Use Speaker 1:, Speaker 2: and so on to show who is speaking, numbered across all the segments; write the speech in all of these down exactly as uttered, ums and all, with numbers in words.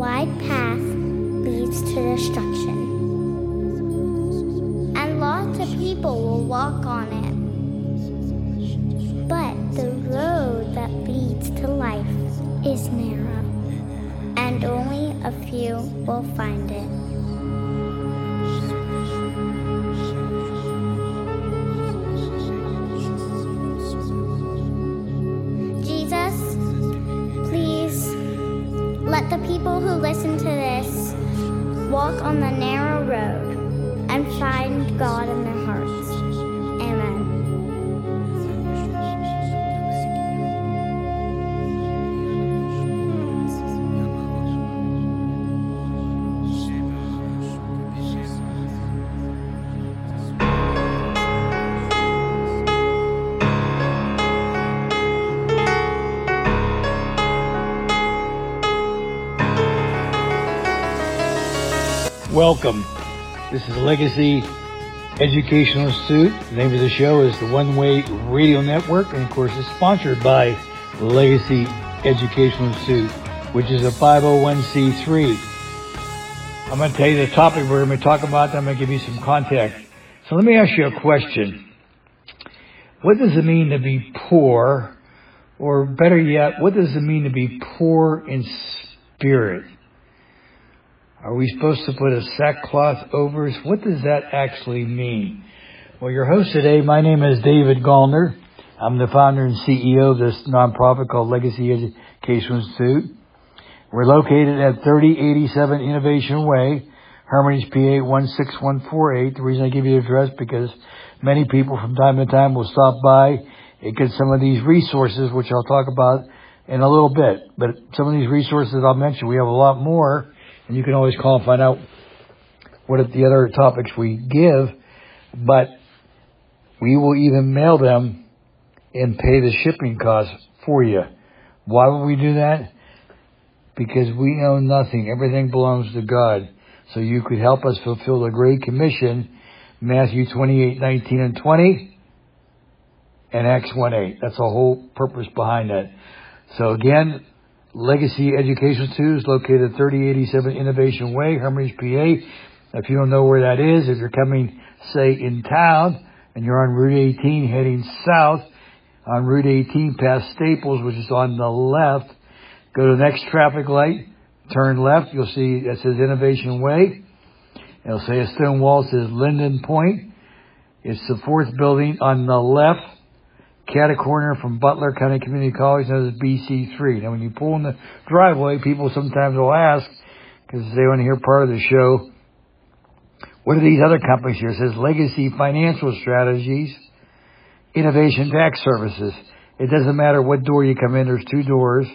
Speaker 1: wide path leads to destruction, and lots of people will walk on it. But the road that leads to life is narrow, and only a few will find it. Jesus, please let the people who listen to this walk on the narrow road and find God in their hearts. Amen.
Speaker 2: Welcome. This is Legacy Educational Institute. The name of the show is the One Way Radio Network, and of course it's sponsored by Legacy Educational Institute, which is a five oh one c three. I'm going to tell you the topic we're going to talk about, then I'm going to give you some context. So let me ask you a question. What does it mean to be poor? Or better yet, what does it mean to be poor in spirit? Are we supposed to put a sackcloth over us? What does that actually mean? Well, your host today, my name is David Gallner. I'm the founder and C E O of this nonprofit called Legacy Education Institute. We're located at thirty eighty-seven Innovation Way, Hermitage, P A one six one four eight. The reason I give you the address because many people from time to time will stop by and get some of these resources, which I'll talk about in a little bit. But some of these resources I'll mention, we have a lot more. And you can always call and find out what are the other topics we give, but we will even mail them and pay the shipping costs for you. Why would we do that? Because we own nothing. Everything belongs to God. So you could help us fulfill the Great Commission, Matthew twenty-eight, nineteen, and twenty, and Acts one eight. That's the whole purpose behind that. So again, Legacy Education Institute is located at thirty eighty-seven Innovation Way, Hermitage, P A. If you don't know where that is, if you're coming, say, in town, and you're on Route eighteen heading south, on Route eighteen past Staples, which is on the left, go to the next traffic light, turn left, you'll see it says Innovation Way. It'll say a stone wall says Linden Point. It's the fourth building on the left, cat corner from Butler County Community College, known as B C three. Now, when you pull in the driveway, people sometimes will ask, because they want to hear part of the show, what are these other companies here? It says Legacy Financial Strategies, Innovation Tax Services. It doesn't matter what door you come in. There's two doors.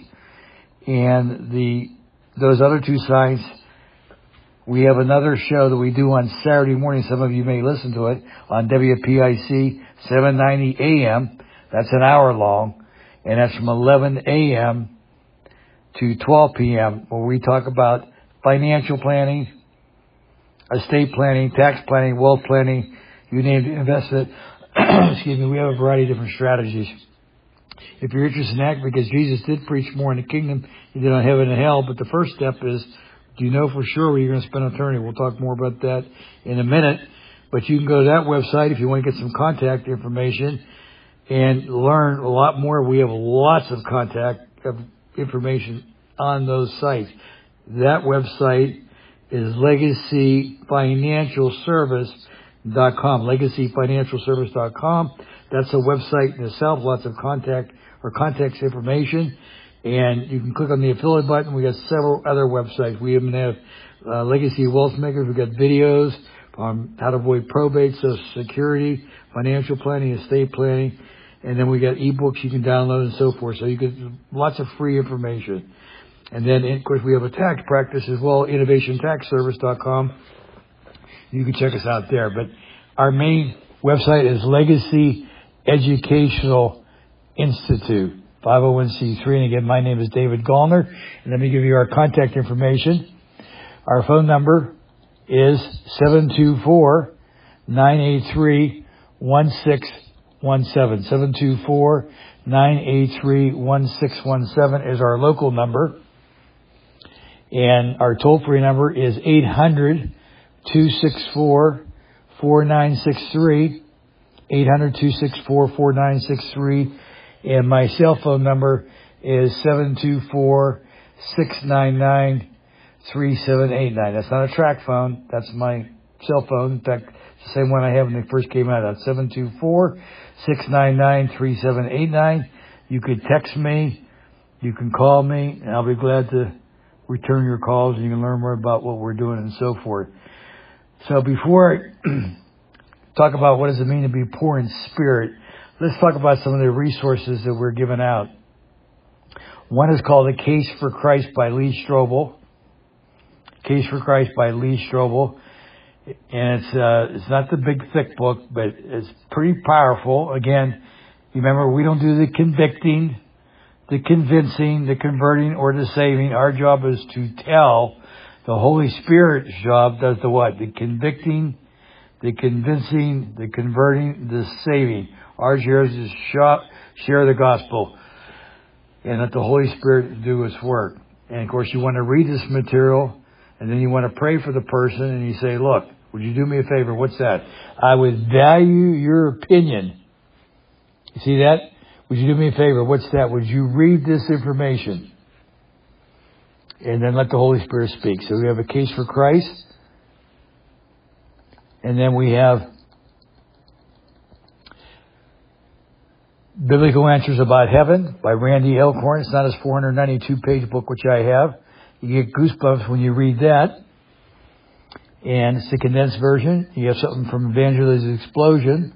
Speaker 2: And the those other two signs, we have another show that we do on Saturday morning. Some of you may listen to it on W P I C seven ninety A M. That's an hour long, and that's from eleven A M to twelve P M, where we talk about financial planning, estate planning, tax planning, wealth planning, you name it, investment. Excuse me, we have a variety of different strategies. If you're interested in that, because Jesus did preach more in the kingdom, he did on heaven and hell, but the first step is, do you know for sure where you're going to spend eternity? We'll talk more about that in a minute, but you can go to that website if you want to get some contact information and learn a lot more. We have lots of contact information on those sites. That website is legacy financial service dot com. legacy financial service dot com. That's a website in itself, lots of contact or context information. And you can click on the affiliate button. We got several other websites. We even have uh, Legacy Wealth Makers. We've got videos on how to avoid probate, Social Security, financial planning, estate planning. And then we got ebooks you can download and so forth. So you get lots of free information. And then, of course, we have a tax practice as well, innovation tax service dot com. You can check us out there. But our main website is Legacy Educational Institute, five oh one c three. And again, my name is David Gallner. And let me give you our contact information. Our phone number is seven two four, nine eight three, one six one seven. seven two four, nine eight three, one six one seven is our local number. And our toll-free number is eight hundred, two six four, four nine six three. eight hundred, two six four, four nine six three. And my cell phone number is seven two four, six nine nine, three seven eight nine. That's not a track phone. That's my cell phone. In fact, it's the same one I had when it first came out. That's seven two four, six nine nine, three seven eight nine. You could text me. You can call me, and I'll be glad to return your calls, and you can learn more about what we're doing and so forth. So before I talk about what does it mean to be poor in spirit, let's talk about some of the resources that we're giving out. One is called A Case for Christ by Lee Strobel. Case for Christ by Lee Strobel. And it's uh, it's not the big thick book, but it's pretty powerful. Again, remember, we don't do the convicting, the convincing, the converting, or the saving. Our job is to tell. The Holy Spirit's job does the what? The convicting, the convincing, the converting, the saving. Our job is to share the gospel and let the Holy Spirit do its work. And of course, you want to read this material, and then you want to pray for the person, and you say, look, would you do me a favor? What's that? I would value your opinion. You see that? Would you do me a favor? What's that? Would you read this information? And then let the Holy Spirit speak. So we have A Case for Christ. And then we have Biblical Answers About Heaven by Randy Elkhorn. It's not his four hundred ninety-two page book, which I have. You get goosebumps when you read that. And it's the condensed version. You have something from Evangelism Explosion.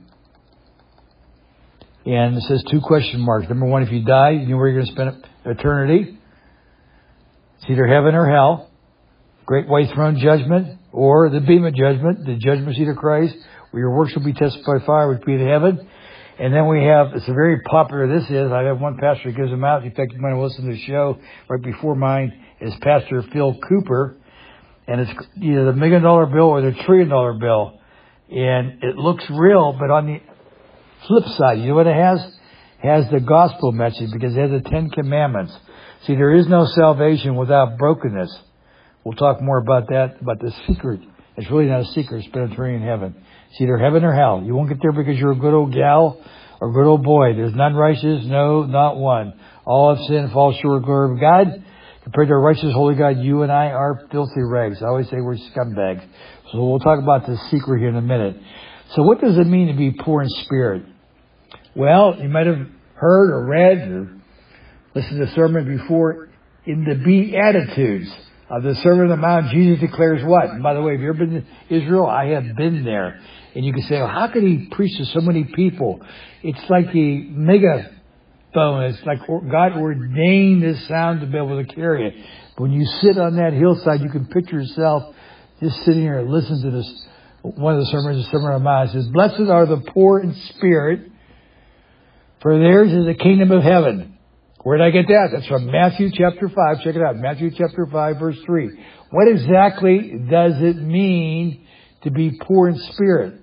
Speaker 2: And it says two question marks. Number one, if you die, you know where you're going to spend eternity. It's either heaven or hell. Great white throne judgment, or the beam of judgment, the judgment seat of Christ, where your works will be tested by fire, which be in heaven. And then we have, it's a very popular, this is, I have one pastor who gives them out. In fact, you might have listened to the show right before mine, is Pastor Phil Cooper. And it's either the million dollar bill or the trillion dollar bill. And it looks real, but on the flip side, you know what it has? It has the gospel message, because it has the Ten Commandments. See, there is no salvation without brokenness. We'll talk more about that, about the secret. It's really not a secret, it's eternity in heaven. It's either heaven or hell. You won't get there because you're a good old gal or a good old boy. There's none righteous, no, not one. All have sinned, fall short of the glory of God. Compared to a righteous, holy God, you and I are filthy rags. I always say we're scumbags. So we'll talk about the secret here in a minute. So what does it mean to be poor in spirit? Well, you might have heard or read or listened to a sermon before. In the Beatitudes of the Sermon on the Mount, Jesus declares what? And by the way, if you've ever been to Israel, I have been there. And you can say, well, how could he preach to so many people? It's like the megaphone. It's like God ordained this sound to be able to carry it. But when you sit on that hillside, you can picture yourself just sitting here and listen to this. One of the sermons, the Sermon on the Mount, says, blessed are the poor in spirit, for theirs is the kingdom of heaven. Where did I get that? That's from Matthew chapter five. Check it out. Matthew chapter five, verse three. What exactly does it mean to be poor in spirit?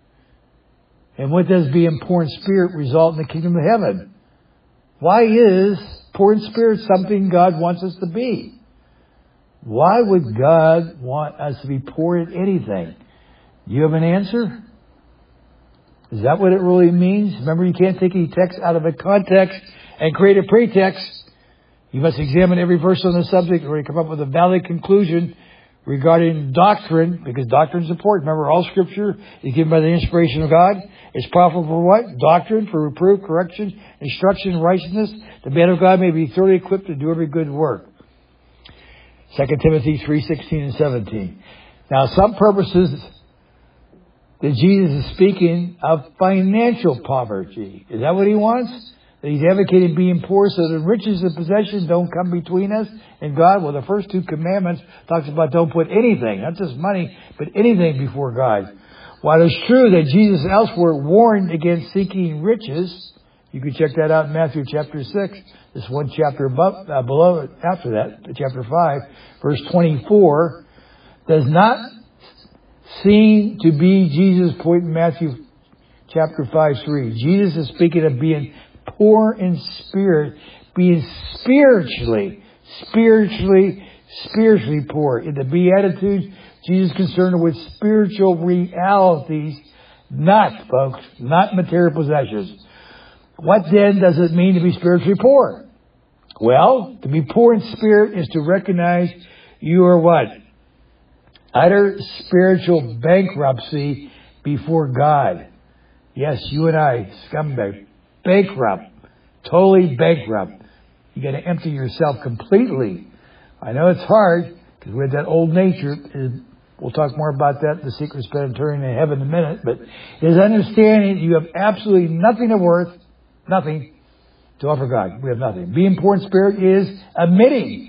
Speaker 2: And what does being poor in spirit result in the kingdom of heaven? Why is poor in spirit something God wants us to be? Why would God want us to be poor in anything? Do you have an answer? Is that what it really means? Remember, you can't take any text out of a context and create a pretext. You must examine every verse on the subject or come up with a valid conclusion regarding doctrine, because doctrine is important. Remember, all Scripture is given by the inspiration of God. It's profitable for what? Doctrine, for reproof, correction, instruction, righteousness. The man of God may be thoroughly equipped to do every good work. Second Timothy three sixteen and seventeen. Now, some purposes that Jesus is speaking of financial poverty. Is that what he wants? That he's advocating being poor so that riches and possessions don't come between us and God? Well, the first two commandments talks about don't put anything, not just money, but anything before God. While it's true that Jesus elsewhere warned against seeking riches, you can check that out in Matthew chapter six. This one chapter above, uh, below it, after that, chapter five, verse twenty-four, does not seem to be Jesus' point in Matthew chapter five, three. Jesus is speaking of being poor in spirit, being spiritually, spiritually spiritually poor. In the Beatitudes, Jesus is concerned with spiritual realities, not, folks, not material possessions. What then does it mean to be spiritually poor? Well, to be poor in spirit is to recognize you are what? Utter spiritual bankruptcy before God. Yes, you and I, scumbag, bankrupt, totally bankrupt. You got to empty yourself completely. I know it's hard because we have that old nature. We'll talk more about that, the secret spend and turning in heaven in a minute. But it is understanding you have absolutely nothing of worth, nothing to offer God. We have nothing. Being poor in spirit is admitting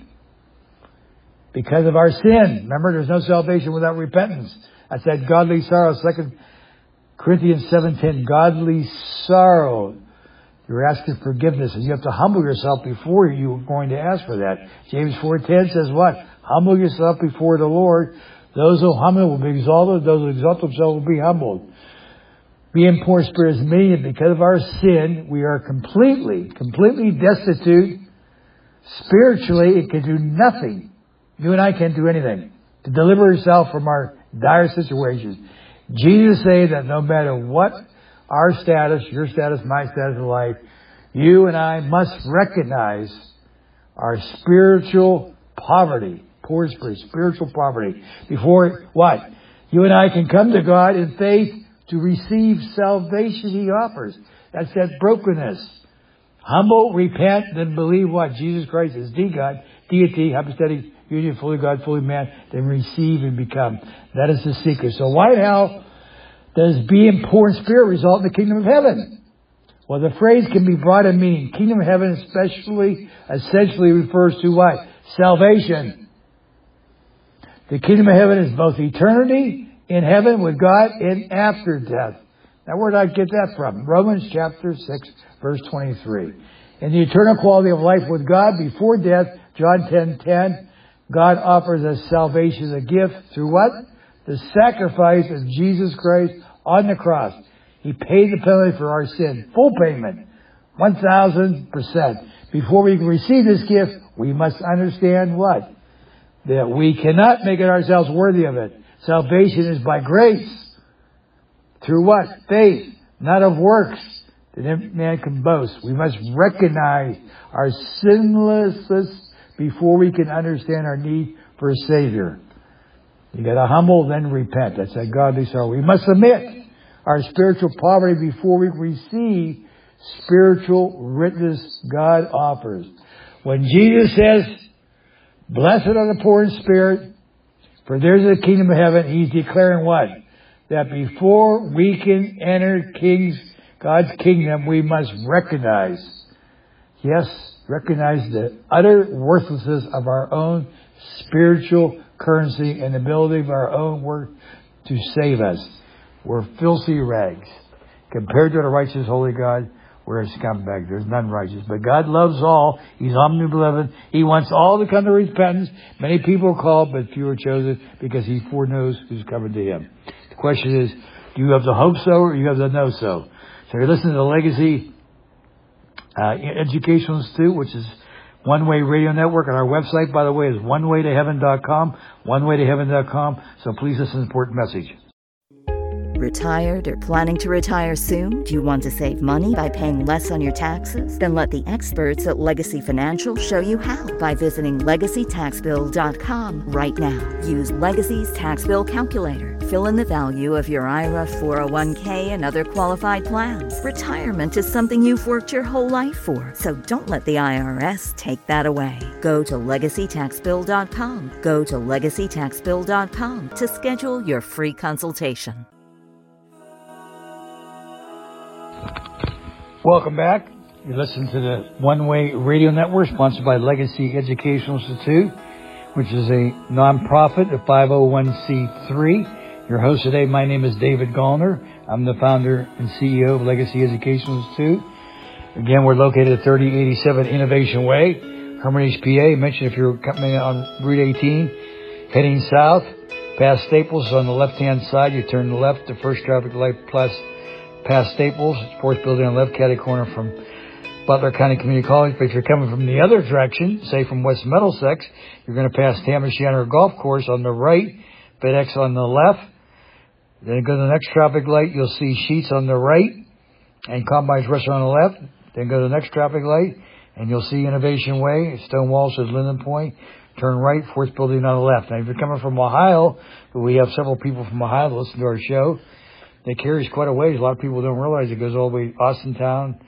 Speaker 2: because of our sin. Remember, there's no salvation without repentance. That's that godly sorrow. Second Corinthians seven ten, godly sorrow. You're asking forgiveness, and you have to humble yourself before you're going to ask for that. James four ten says what? Humble yourself before the Lord. Those who humble will be exalted. Those who exalt themselves will be humbled. Being poor in spirit is meaning that because of our sin, we are completely, completely destitute. Spiritually, it can do nothing. You and I can't do anything to deliver ourselves from our dire situations. Jesus said that no matter what our status, your status, my status in life, you and I must recognize our spiritual poverty, poor spirit, spiritual poverty, before what? You and I can come to God in faith to receive salvation He offers. That's that brokenness. Humble, repent, then believe what? Jesus Christ is the God, deity, hypostatic union, fully God, fully man, then receive and become. That is the secret. So why the hell does being poor in spirit result in the kingdom of heaven? Well, the phrase can be broad in meaning. Kingdom of heaven especially, essentially refers to what? Salvation. The kingdom of heaven is both eternity in heaven with God and after death. Now, where did I get that from? Romans chapter six, verse twenty-three. In the eternal quality of life with God before death, John ten ten, God offers us salvation as a gift through what? The sacrifice of Jesus Christ on the cross. He paid the penalty for our sin. Full payment. one thousand percent. Before we can receive this gift, we must understand what? That we cannot make it ourselves worthy of it. Salvation is by grace. Through what? Faith. Not of works that every man can boast. We must recognize our sinlessness before we can understand our need for a Savior. You got to humble, then repent. That's that godly sorrow. We must admit our spiritual poverty before we receive spiritual riches God offers. When Jesus says, blessed are the poor in spirit, for theirs is the kingdom of heaven, He's declaring what? That before we can enter King's, God's kingdom, we must recognize, yes, recognize the utter worthlessness of our own spiritual currency and the ability of our own work to save us. We're filthy rags. Compared to the righteous, holy God, we're a scumbag. There's none righteous. But God loves all. He's omnibenevolent. He wants all to come to repentance. Many people are called, but few are chosen because He foreknows who's coming to Him. The question is, do you have the hope so or do you have the know so? So you're listening to the Legacy uh, Educational Institute, which is One Way Radio Network. And our website, by the way, is one way to heaven dot com. one way to heaven dot com. So please listen to this important message.
Speaker 3: Retired or planning to retire soon? Do you want to save money by paying less on your taxes? Then let the experts at Legacy Financial show you how by visiting legacy tax bill dot com right now. Use Legacy's tax bill calculator. Fill in the value of your I R A, four oh one k, and other qualified plans. Retirement is something you've worked your whole life for, so don't let the I R S take that away. Go to legacy tax bill dot com. Go to legacy tax bill dot com to schedule your free consultation.
Speaker 2: Welcome back. You listen to the One Way Radio Network, sponsored by Legacy Educational Institute, which is a nonprofit, a five oh one c three. Your host today, my name is David Gallner. I'm the founder and C E O of Legacy Educational Institute. Again, we're located at thirty eighty-seven Innovation Way, Hermitage, P A. Mention if you're coming on Route eighteen, heading south, past Staples on the left-hand side, you turn left, the first traffic light plus past Staples, fourth building on the left, catty corner from Butler County Community College. But if you're coming from the other direction, say from West Middlesex, you're going to pass Tam-O'Shanter Golf Course on the right, FedEx on the left. Then go to the next traffic light, you'll see Sheets on the right and Combine's Restaurant on the left. Then go to the next traffic light and you'll see Innovation Way. Stonewall says Linden Point. Turn right, fourth building on the left. Now, if you're coming from Ohio, we have several people from Ohio that listen to our show. It carries quite a ways. A lot of people don't realize it goes all the way to Austintown.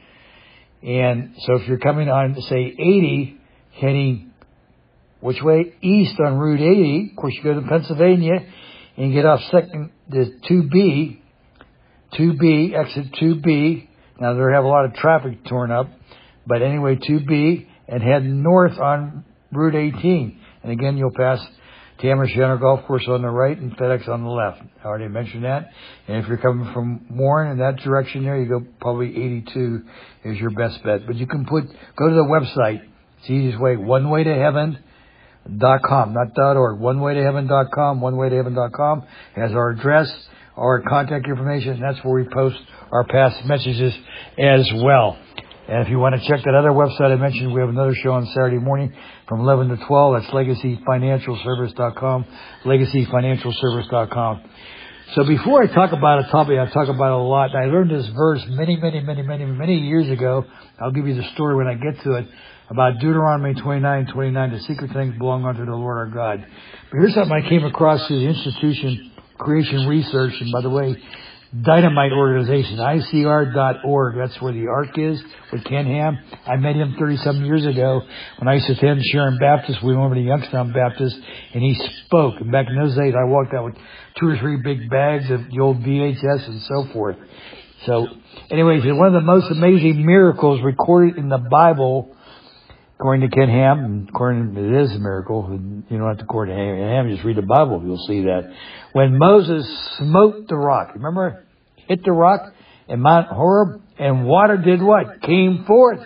Speaker 2: And so if you're coming on, say, eighty, heading which way? East on Route eighty. Of course, you go to Pennsylvania and get off second, the two B, two B, exit two B. Now, they have a lot of traffic torn up. But anyway, two B, and head north on Route eighteen. And again, you'll pass Tam-O'Shanter Golf Course on the right and FedEx on the left. I already mentioned that. And if you're coming from Warren in that direction there, you go probably eighty-two is your best bet. But you can put, go to the website. It's the easiest way, one way to heaven dot com, not .org, one way to heaven dot com, one way to heaven dot com has our address, our contact information, and that's where we post our past messages as well. And if you want to check that other website I mentioned, we have another show on Saturday morning from eleven to twelve. That's legacy financial service dot com, legacy financial service dot com. So before I talk about a topic I talk about a lot, I learned this verse many, many, many, many, many years ago. I'll give you the story when I get to it, about Deuteronomy twenty-nine twenty-nine. The secret things belong unto the Lord our God. But here's something I came across through the Institution Creation Research. And by the way, Dynamite organization, I C R dot org. That's where the Ark is with Ken Ham. I met him thirty-seven years ago when I used to attend Sharon Baptist. We went over to Youngstown Baptist, and he spoke. And back in those days, I walked out with two or three big bags of the old V H S and so forth. So, anyways, one of the most amazing miracles recorded in the Bible, according to Ken Ham, and according to it is a miracle. You don't have to quote Ham, just read the Bible, you'll see that. When Moses smote the rock, remember, hit the rock in Mount Horeb, and water did what? Came forth.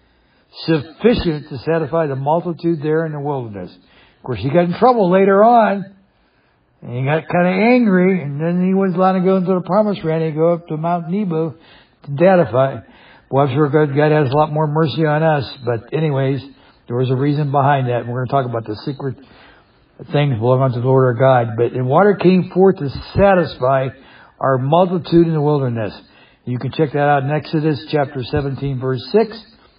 Speaker 2: Sufficient to satisfy the multitude there in the wilderness. Of course, he got in trouble later on, and he got kind of angry, and then he wasn't allowed to go into the promised land. He'd go up to Mount Nebo to Datafy. Well, I'm sure God, God has a lot more mercy on us. But anyways, there was a reason behind that. And we're going to talk about the secret things belonging to the Lord our God. But and water came forth to satisfy our multitude in the wilderness. You can check that out in Exodus chapter seventeen, verse six.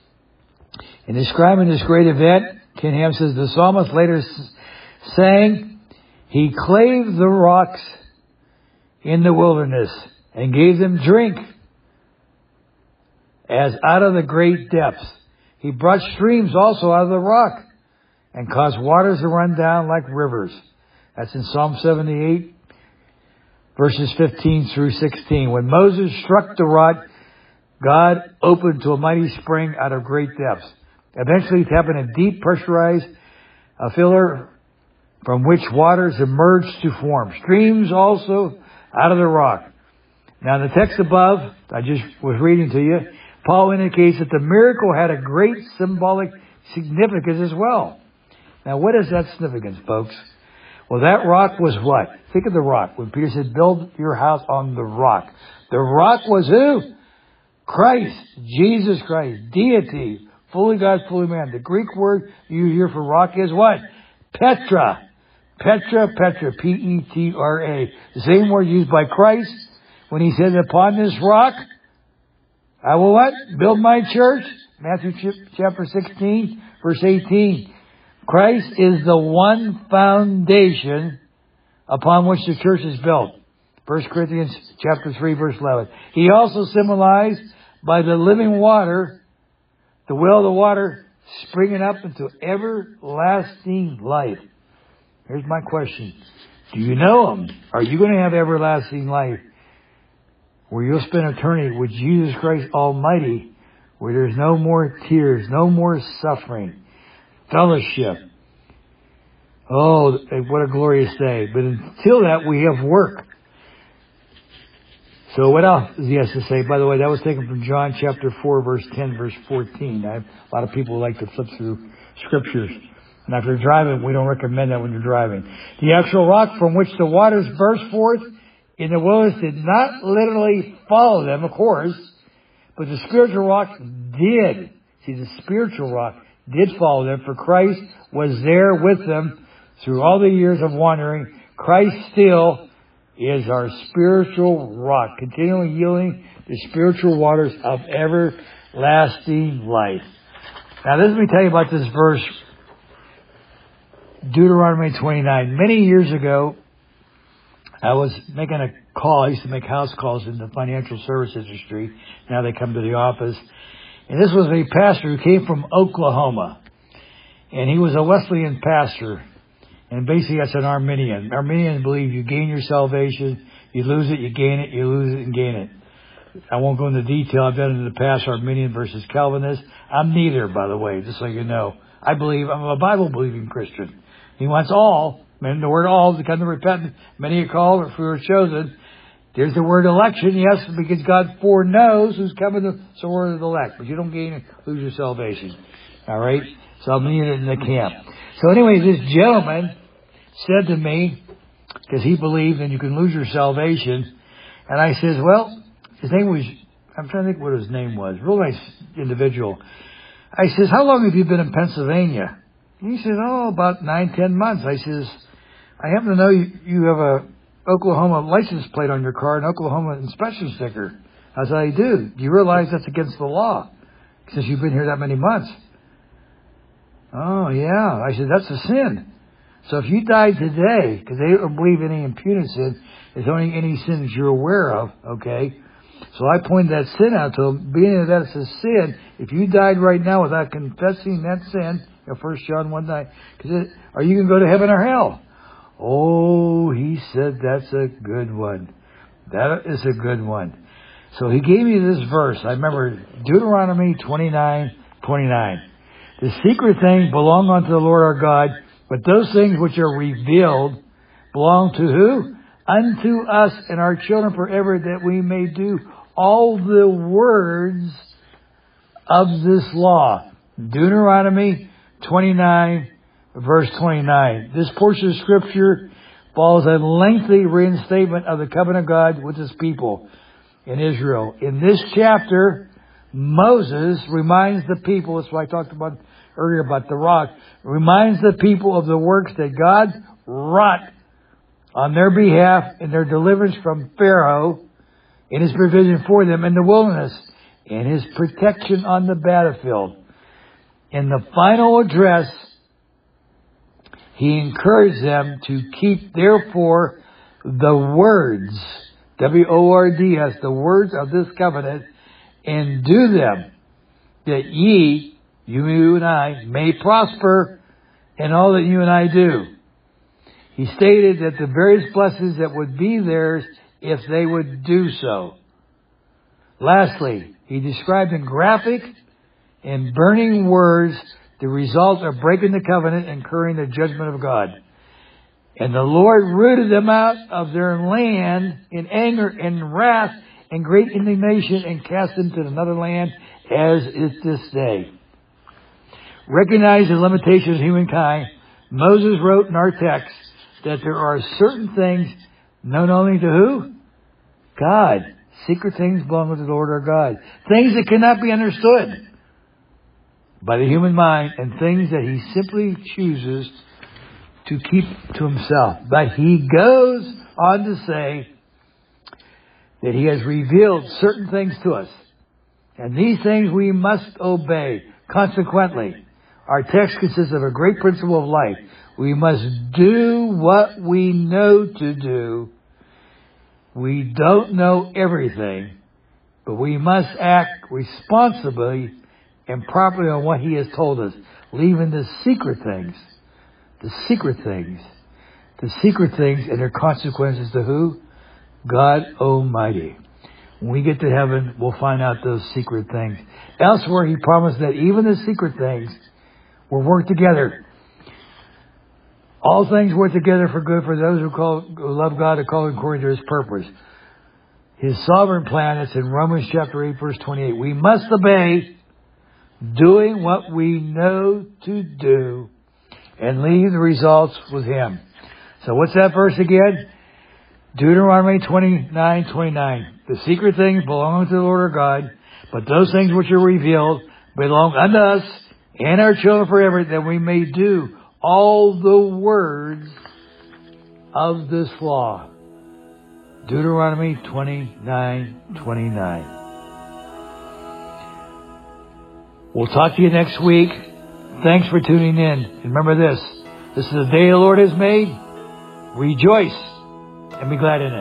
Speaker 2: In describing this great event, Ken Ham says the psalmist later sang, he clave the rocks in the wilderness and gave them drink as out of the great depths. He brought streams also out of the rock and caused waters to run down like rivers. That's in Psalm seventy-eight, verses fifteen through sixteen. When Moses struck the rock, God opened to a mighty spring out of great depths. Eventually it happened a deep pressurized a filler from which waters emerged to form. Streams also out of the rock. Now the text above, I just was reading to you, Paul indicates that the miracle had a great symbolic significance as well. Now, what is that significance, folks? Well, that rock was what? Think of the rock. When Peter said, build your house on the rock. The rock was who? Christ. Jesus Christ. Deity. Fully God, fully man. The Greek word you hear for rock is what? Petra. Petra, Petra. P E T R A. The same word used by Christ when he said, upon this rock, I will what? Build my church. Matthew chapter sixteen, verse eighteen. Christ is the one foundation upon which the church is built. First Corinthians chapter three, verse eleven. He also symbolized by the living water, the well of the water springing up into everlasting life. Here's my question. Do you know Him? Are you going to have everlasting life? Where you'll spend eternity with Jesus Christ Almighty, where there's no more tears, no more suffering, fellowship. Oh, what a glorious day. But until that, we have work. So what else does he has to say? By the way, that was taken from John chapter four, verse ten, verse fourteen. I have, a lot of people like to flip through scriptures. And if you're driving, we don't recommend that when you're driving. The actual rock from which the waters burst forth in the wilderness did not literally follow them, of course, but the spiritual rock did. See, the spiritual rock did follow them, for Christ was there with them through all the years of wandering. Christ still is our spiritual rock, continually yielding the spiritual waters of everlasting life. Now, let me tell you about this verse, Deuteronomy twenty-nine. Many years ago, I was making a call. I used to make house calls in the financial service industry. Now they come to the office. And this was a pastor who came from Oklahoma. And he was a Wesleyan pastor. And basically that's an Arminian. Arminians believe you gain your salvation, you lose it, you gain it, you lose it, and gain it. I won't go into detail. I've done it in the past, Arminian versus Calvinist. I'm neither, by the way, just so you know. I believe, I'm a Bible-believing Christian. He wants all, and the word all to come to repentance. Many are called, but few are chosen. There's the word election, yes, because God foreknows who's coming to the word of the elect. But you don't gain it, lose your salvation. All right? So I'm leaving it in the camp. So anyway, this gentleman said to me, because he believed that you can lose your salvation, and I says, well, his name was, I'm trying to think what his name was, real nice individual. I says, how long have you been in Pennsylvania? He said, oh, about nine, ten months. I says, I happen to know you, you have a Oklahoma license plate on your car, an Oklahoma inspection sticker. I said, I do. Do you realize that's against the law since you've been here that many months? Oh, yeah. I said, that's a sin. So if you died today, because they don't believe any imputed sin, it's only any sin that you're aware of, okay? So I pointed that sin out to him, being that it's a sin. If you died right now without confessing that sin, you know, First John one nine, are you going to go to heaven or hell? Oh, he said that's a good one. That is a good one. So he gave me this verse. I remember Deuteronomy twenty-nine twenty-nine. The secret things belong unto the Lord our God, but those things which are revealed belong to who? Unto us and our children forever, that we may do all the words of this law. Deuteronomy twenty-nine, verse twenty-nine. This portion of Scripture follows a lengthy reinstatement of the covenant of God with His people in Israel. In this chapter, Moses reminds the people, that's what I talked about earlier about the rock, reminds the people of the works that God wrought on their behalf in their deliverance from Pharaoh, in His provision for them in the wilderness, in His protection on the battlefield. In the final address, He encouraged them to keep, therefore, the words, W O R D S, the words of this covenant, and do them, that ye, you and I, may prosper in all that you and I do. He stated that the various blessings that would be theirs if they would do so. Lastly, he described in graphic and burning words the result of breaking the covenant and incurring the judgment of God. And the Lord rooted them out of their land in anger and wrath and great indignation and cast them to another land, as is this day. Recognizing the limitations of humankind, Moses wrote in our text that there are certain things known only to who? God. Secret things belong to the Lord our God. Things that cannot be understood by the human mind, and things that He simply chooses to keep to Himself. But He goes on to say that He has revealed certain things to us, and these things we must obey. Consequently, our text consists of a great principle of life. We must do what we know to do. We don't know everything, but we must act responsibly and properly on what He has told us, leaving the secret things, the secret things, the secret things and their consequences to who? God Almighty. When we get to heaven, we'll find out those secret things. Elsewhere, He promised that even the secret things will work together. All things work together for good for those who, call, who love God and call according to His purpose. His sovereign plan, it's in Romans chapter eight, verse twenty-eight. We must obey, doing what we know to do, and leave the results with Him. So what's that verse again? Deuteronomy twenty-nine twenty-nine. The secret things belong to the Lord our God, but those things which are revealed belong unto us and our children forever, that we may do all the words of this law. Deuteronomy twenty-nine twenty-nine. We'll talk to you next week. Thanks for tuning in. And remember this, this is the day the Lord has made. Rejoice and be glad in it.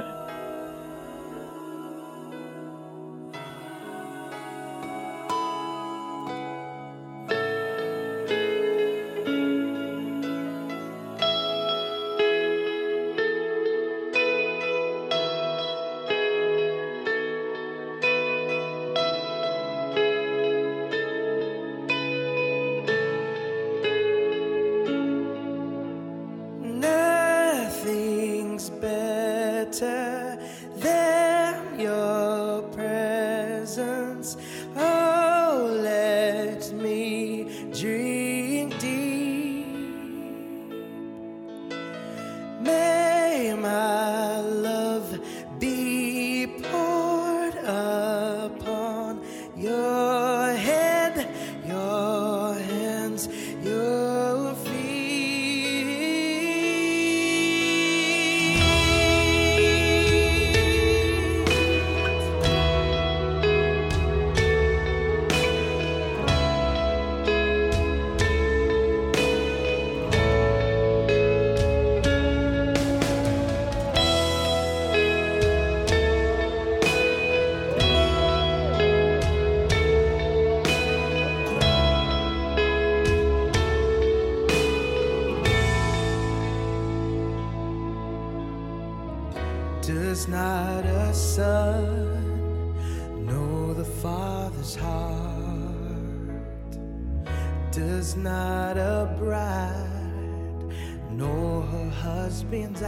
Speaker 4: Does not a son know the Father's heart? Does not a bride know her husband's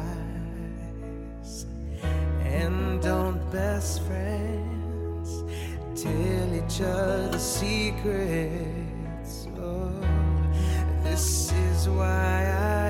Speaker 4: eyes? And don't best friends tell each other secrets? Oh, this is why I